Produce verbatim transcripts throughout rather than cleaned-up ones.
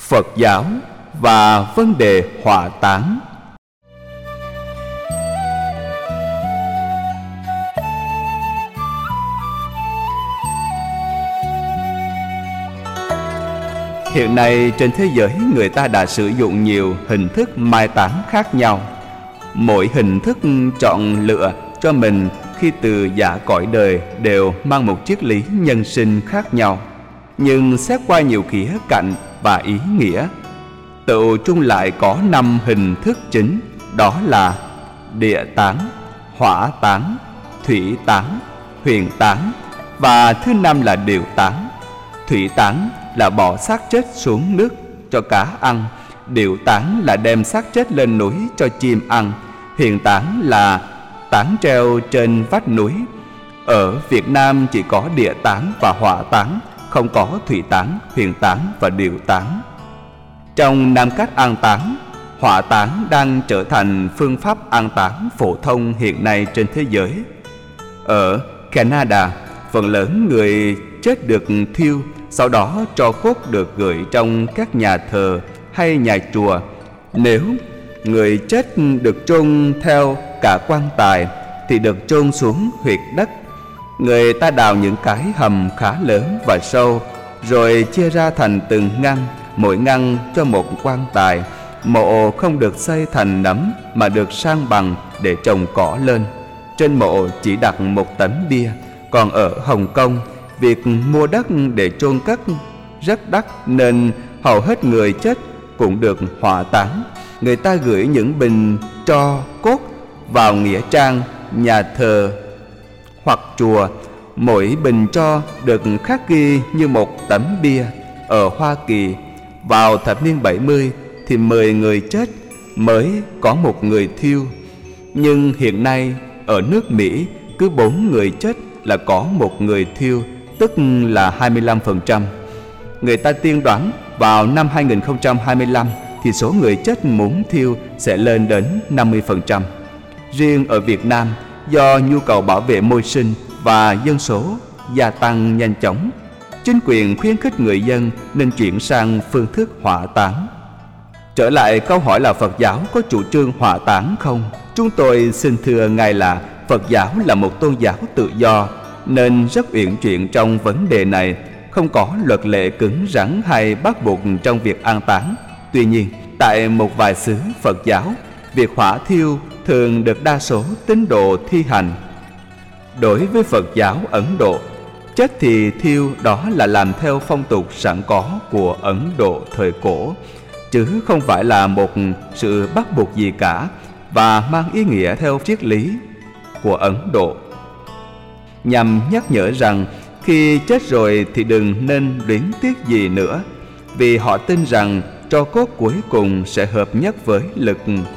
Phật giáo và vấn đề hỏa táng. Hiện nay trên thế giới người ta đã sử dụng nhiều hình thức mai táng khác nhau. Mỗi hình thức chọn lựa cho mình khi từ giã cõi đời đều mang một triết lý nhân sinh khác nhau. Nhưng xét qua nhiều khía cạnh và ý nghĩa, tự chung lại có năm hình thức chính, đó là địa táng, hỏa táng, thủy táng, huyền táng và thứ năm là điều táng. Thủy táng là bỏ xác chết xuống nước cho cá ăn, điều táng là đem xác chết lên núi cho chim ăn, huyền táng là táng treo trên vách núi. Ở Việt Nam chỉ có địa táng và hỏa táng, không có thủy táng, huyền táng và điều táng. Trong năm cách an táng, hỏa táng đang trở thành phương pháp an táng phổ thông hiện nay trên thế giới. Ở Canada, phần lớn người chết được thiêu, sau đó tro cốt được gửi trong các nhà thờ hay nhà chùa. Nếu người chết được chôn theo cả quan tài thì được chôn xuống huyệt đất. Người ta đào những cái hầm khá lớn và sâu, rồi chia ra thành từng ngăn, mỗi ngăn cho một quan tài. Mộ không được xây thành nấm mà được san bằng để trồng cỏ lên. Trên mộ chỉ đặt một tấm bia. Còn ở Hồng Kông, việc mua đất để chôn cất rất đắt nên hầu hết người chết cũng được hỏa táng. Người ta gửi những bình tro cốt vào nghĩa trang, nhà thờ hoặc chùa. Mỗi bình tro được khắc ghi như một tấm bia. Ở Hoa Kỳ, vào thập niên bảy mươi thì mười người chết mới có một người thiêu. Nhưng hiện nay ở nước Mỹ, cứ bốn người chết là có một người thiêu, tức là hai mươi lăm phần trăm. Người ta tiên đoán vào năm hai nghìn không trăm hai mươi lăm thì số người chết muốn thiêu sẽ lên đến năm mươi phần trăm. Riêng ở Việt Nam, do nhu cầu bảo vệ môi sinh và dân số gia tăng nhanh chóng, chính quyền khuyến khích người dân nên chuyển sang phương thức hỏa táng. Trở lại câu hỏi là Phật giáo có chủ trương hỏa táng không? Chúng tôi xin thưa ngài là Phật giáo là một tôn giáo tự do nên rất uyển chuyển trong vấn đề này, không có luật lệ cứng rắn hay bắt buộc trong việc an táng. Tuy nhiên, tại một vài xứ Phật giáo, việc hỏa thiêu thường được đa số tín đồ thi hành. Đối với Phật giáo Ấn Độ, chết thì thiêu đó là làm theo phong tục sẵn có của Ấn Độ thời cổ, chứ không phải là một sự bắt buộc gì cả và mang ý nghĩa theo triết lý của Ấn Độ, nhằm nhắc nhở rằng khi chết rồi thì đừng nên luyến tiếc gì nữa, vì họ tin rằng tro cốt cuối cùng sẽ hợp nhất với lực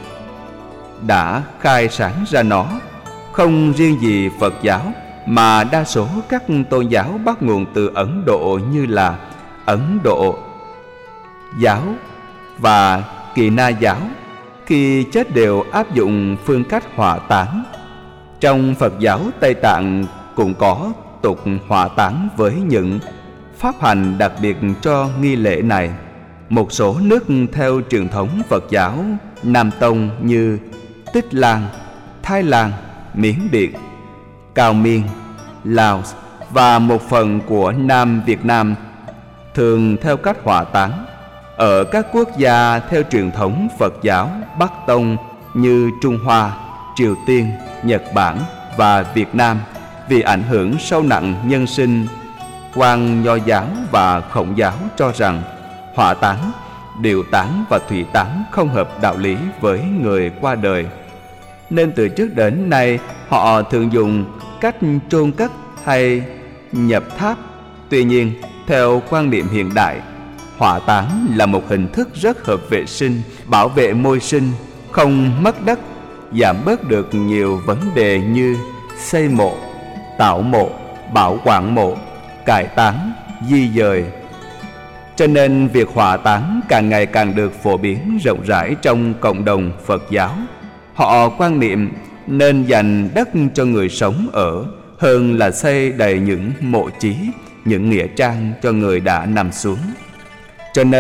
đã khai sáng ra nó. Không riêng gì Phật giáo mà đa số các tôn giáo bắt nguồn từ Ấn Độ như là Ấn Độ giáo và Kỳ Na giáo, khi chết đều áp dụng phương cách hỏa táng. Trong Phật giáo Tây Tạng cũng có tục hỏa táng với những pháp hành đặc biệt cho nghi lễ này. Một số nước theo truyền thống Phật giáo Nam Tông như Tích Lan, Thái Lan, Miến Điện, Cao Miên, Laos và một phần của Nam Việt Nam thường theo cách hỏa táng. Ở các quốc gia theo truyền thống Phật giáo Bắc Tông như Trung Hoa, Triều Tiên, Nhật Bản và Việt Nam, vì ảnh hưởng sâu nặng nhân sinh, Quan Nho giáo và Khổng giáo cho rằng hỏa táng, điều táng và thủy táng không hợp đạo lý với người qua đời, nên từ trước đến nay họ thường dùng cách chôn cất hay nhập tháp. Tuy nhiên, theo quan niệm hiện đại, hỏa táng là một hình thức rất hợp vệ sinh, bảo vệ môi sinh, không mất đất, giảm bớt được nhiều vấn đề như xây mộ, tạo mộ, bảo quản mộ, cải táng, di dời. Cho nên việc hỏa táng càng ngày càng được phổ biến rộng rãi trong cộng đồng Phật giáo. Họ quan niệm nên dành đất cho người sống ở hơn là xây đầy những mộ chí, những nghĩa trang cho người đã nằm xuống. Cho nên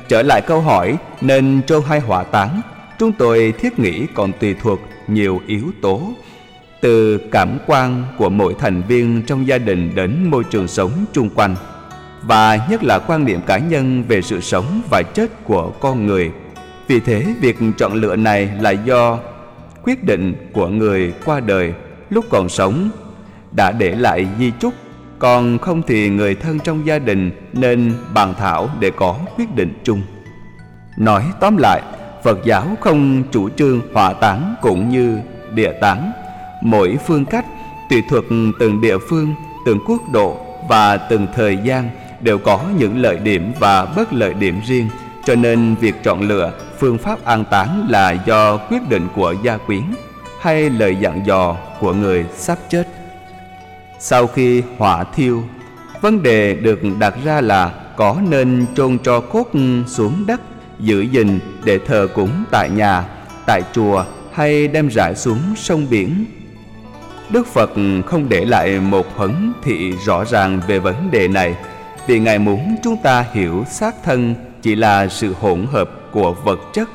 trở lại câu hỏi nên trôn hay hỏa táng, chúng tôi thiết nghĩ còn tùy thuộc nhiều yếu tố, từ cảm quan của mỗi thành viên trong gia đình đến môi trường sống chung quanh, và nhất là quan niệm cá nhân về sự sống và chết của con người. Vì thế, việc chọn lựa này là do quyết định của người qua đời lúc còn sống đã để lại di chúc, còn không thì người thân trong gia đình nên bàn thảo để có quyết định chung. Nói tóm lại, Phật giáo không chủ trương hỏa táng cũng như địa táng. Mỗi phương cách tùy thuộc từng địa phương, từng quốc độ và từng thời gian đều có những lợi điểm và bất lợi điểm riêng, cho nên việc chọn lựa phương pháp an táng là do quyết định của gia quyến hay lời dặn dò của người sắp chết. Sau khi hỏa thiêu, vấn đề được đặt ra là có nên chôn tro cốt xuống đất giữ gìn để thờ cúng tại nhà, tại chùa hay đem rải xuống sông biển. Đức Phật không để lại một huấn thị rõ ràng về vấn đề này, vì Ngài muốn chúng ta hiểu xác thân chỉ là sự hỗn hợp của vật chất,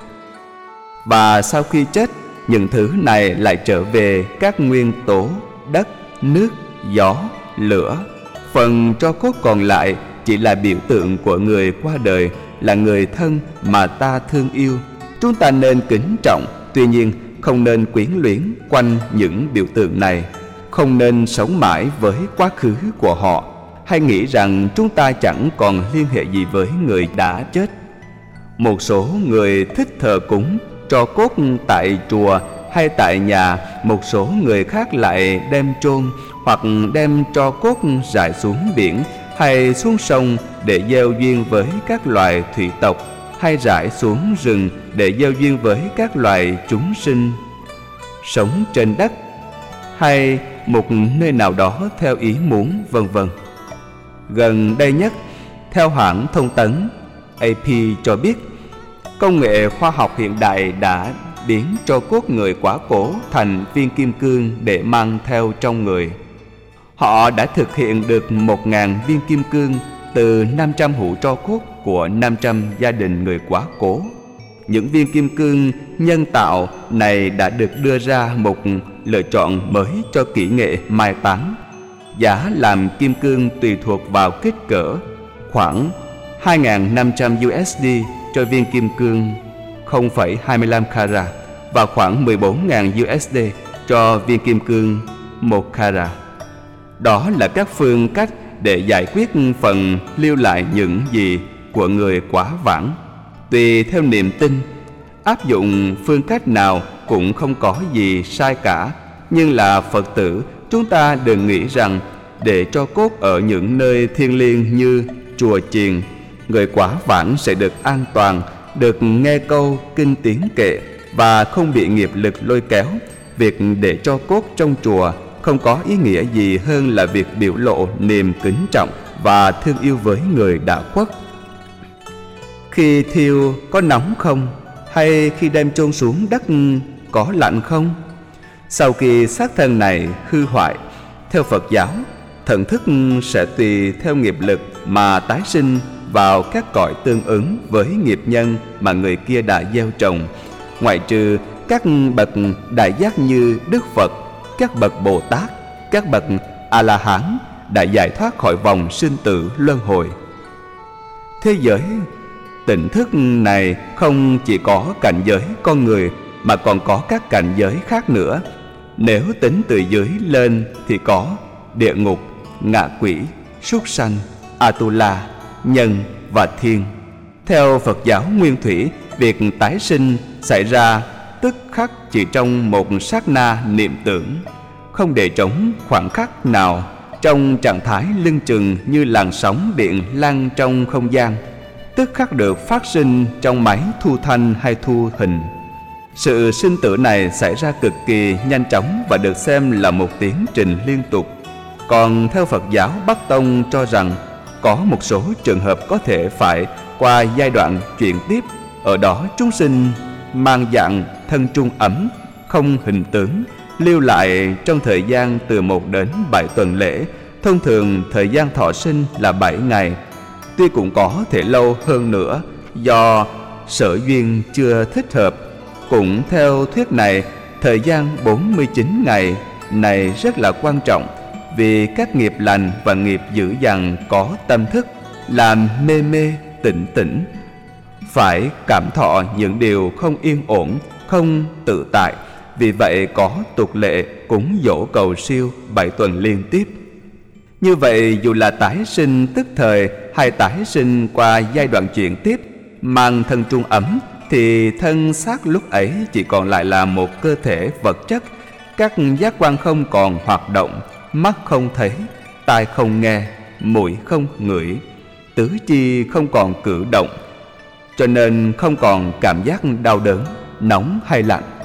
và sau khi chết, những thứ này lại trở về các nguyên tố đất, nước, gió, lửa. Phần tro cốt còn lại chỉ là biểu tượng của người qua đời, là người thân mà ta thương yêu. Chúng ta nên kính trọng, tuy nhiên không nên quyến luyến quanh những biểu tượng này, không nên sống mãi với quá khứ của họ, hay nghĩ rằng chúng ta chẳng còn liên hệ gì với người đã chết. Một số người thích thờ cúng tro cốt tại chùa hay tại nhà, một số người khác lại đem chôn hoặc đem tro cốt rải xuống biển hay xuống sông để gieo duyên với các loài thủy tộc, hay rải xuống rừng để gieo duyên với các loài chúng sinh sống trên đất, hay một nơi nào đó theo ý muốn, vân vân. Gần đây nhất, theo hãng thông tấn a pê cho biết, công nghệ khoa học hiện đại đã biến tro cốt người quá cố thành viên kim cương để mang theo trong người. Họ đã thực hiện được một nghìn viên kim cương từ năm trăm hũ tro cốt của năm trăm gia đình người quá cố. Những viên kim cương nhân tạo này đã được đưa ra một lựa chọn mới cho kỹ nghệ mai táng. Giá làm kim cương tùy thuộc vào kích cỡ, khoảng hai nghìn năm trăm đô la cho viên kim cương không phẩy hai mươi lăm carat và khoảng mười bốn nghìn đô la cho viên kim cương một carat. Đó là các phương cách để giải quyết phần lưu lại những gì của người quá vãng. Tùy theo niềm tin, áp dụng phương cách nào cũng không có gì sai cả, nhưng là Phật tử, chúng ta đừng nghĩ rằng để cho cốt ở những nơi thiêng liêng như chùa chiền, người quá vãng sẽ được an toàn, được nghe câu kinh tiếng kệ và không bị nghiệp lực lôi kéo. Việc để cho cốt trong chùa không có ý nghĩa gì hơn là việc biểu lộ niềm kính trọng và thương yêu với người đã khuất. Khi thiêu có nóng không? Hay khi đem chôn xuống đất có lạnh không? Sau khi xác thân này hư hoại, theo Phật giáo, thần thức sẽ tùy theo nghiệp lực mà tái sinh vào các cõi tương ứng với nghiệp nhân mà người kia đã gieo trồng, ngoại trừ các bậc đại giác như Đức Phật, các bậc Bồ Tát, các bậc A-la-hán đã giải thoát khỏi vòng sinh tử luân hồi. Thế giới tỉnh thức này không chỉ có cảnh giới con người mà còn có các cảnh giới khác nữa. Nếu tính từ dưới lên thì có địa ngục, ngạ quỷ, súc sanh, Atula, nhân và thiên. Theo Phật giáo nguyên thủy, việc tái sinh xảy ra tức khắc chỉ trong một sát na niệm tưởng, không để trống khoảng khắc nào, trong trạng thái lưng chừng như làn sóng điện lan trong không gian, tức khắc được phát sinh trong máy thu thanh hay thu hình. Sự sinh tử này xảy ra cực kỳ nhanh chóng và được xem là một tiến trình liên tục. Còn theo Phật giáo Bắc Tông cho rằng có một số trường hợp có thể phải qua giai đoạn chuyển tiếp, ở đó chúng sinh mang dạng thân trung ấm, không hình tướng, lưu lại trong thời gian từ một đến bảy tuần lễ. Thông thường thời gian thọ sinh là bảy ngày, tuy cũng có thể lâu hơn nữa, do sở duyên chưa thích hợp. Cũng theo thuyết này, thời gian bốn mươi chín ngày này rất là quan trọng, vì các nghiệp lành và nghiệp dữ dằn có tâm thức, làm mê mê tỉnh tỉnh, phải cảm thọ những điều không yên ổn, không tự tại. Vì vậy có tục lệ cúng dỗ cầu siêu bảy tuần liên tiếp. Như vậy dù là tái sinh tức thời hay tái sinh qua giai đoạn chuyển tiếp, mang thân trung ấm, thì thân xác lúc ấy chỉ còn lại là một cơ thể vật chất. Các giác quan không còn hoạt động, mắt không thấy, tai không nghe, mũi không ngửi, tứ chi không còn cử động, cho nên không còn cảm giác đau đớn, nóng hay lạnh.